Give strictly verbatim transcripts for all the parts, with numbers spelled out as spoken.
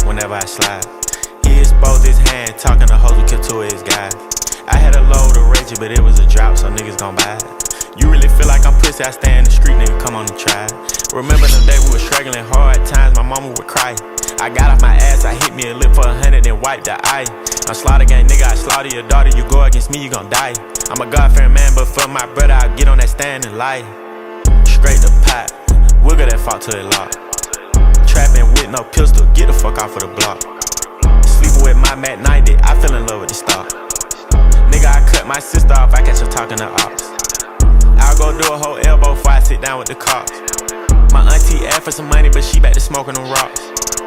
whenever I slide. He exposed his hand, talking to hoes who killed two of his guys. I had a load of Reggie, but it was a drought, so niggas gon' buy it. You really feel like I'm pussy, I stay in the street, nigga, come on and try it. Remember the day we was struggling hard, times my mama would cry. I got off my ass, I hit me a lip for a hundred and wiped the eye. I'm slaughter gang, nigga, I slaughter your daughter, you go against me, you gon' die. I'm a God-fearing man, but for my brother, I'll get on that stand and lie. Straight to pot, wiggle that fuck to the lock. Trapping with no pistol, get the fuck off of the block. Sleeping with my Mac ninety, I fell in love with the stock. Nigga, I cut my sister off, I catch her talking to ops. I'll go do a whole elbow before I sit down with the cops. My auntie asked for some money, but she back to smoking them rocks.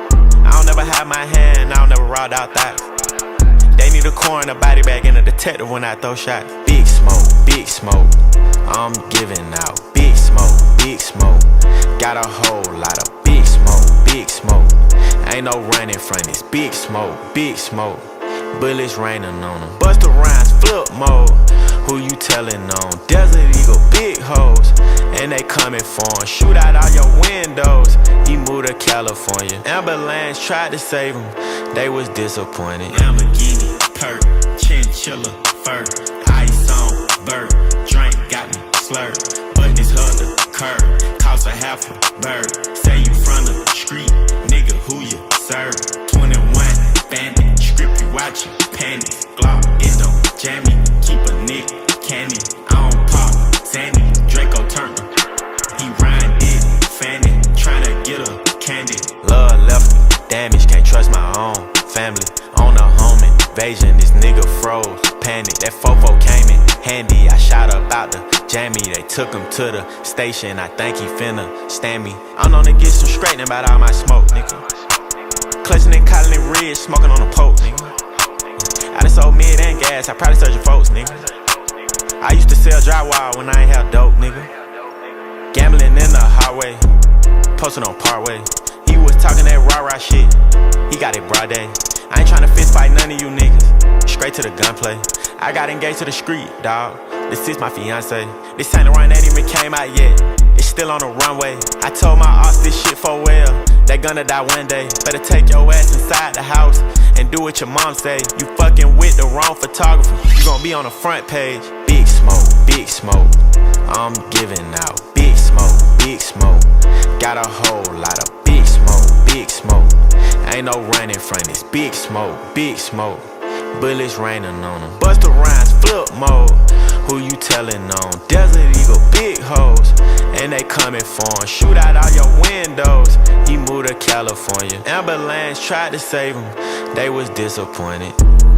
I don't never have my hand, I don't never ride out that. They need a coroner body bag and a detective when I throw shots. Big smoke, big smoke, I'm giving out. Big smoke, big smoke, got a whole lot of big smoke, big smoke. Ain't no running from this. Big smoke, big smoke, bullets raining on them. Busta Rhymes, flip mode, who you telling on? Desert Eagle, big hoes, and they coming for him. Shoot out all your windows, he moved to California. Ambulance tried to save him, they was disappointed. Lamborghini, perk, chinchilla, fur, ice on, bird, drink got me slurred. But this other curve, cost a half a bird. Say you from the street, nigga, who you serve? twenty-one, bandit, strip you out your panties. Glock, it don't jam me, keep a nigga candy. I don't pop, Sandy, Draco turn him. He rhyme it, fanny, tryna get a candy. Love left me, damaged, can't trust my own family. On a home invasion, this nigga froze, panic. That fofo came in handy, I shot up out the jammy. They took him to the station, I think he finna stand me. I'm known to get some straightening about all my smoke, nigga. Clutching and calling it red, smoking on the poke, nigga. I done sold mid and gas, I probably searching folks, nigga. I used to sell drywall when I ain't have dope, nigga. Gambling in the highway, posting on Parkway. He was talking that rah-rah shit, he got it broad day. I ain't tryna fist fight none of you niggas, straight to the gunplay. I got engaged to the street, dawg, this is my fiance. This ain't the run that even came out yet, it's still on the runway. I told my ops this shit for well, they gonna die one day. Better take your ass inside the house and do what your mom say. You fucking with the wrong photographer, you gon' be on the front page. Big smoke, big smoke, I'm giving out. Big smoke, big smoke, got a whole lot of big smoke, big smoke. Ain't no running from this. Big smoke, big smoke, bullets raining on them. Busta Rhymes, flip mode, who you telling on? Desert Eagle, big hoes, and they coming for him. Shoot out all your windows, he moved to California. Ambulance tried to save him, they was disappointed.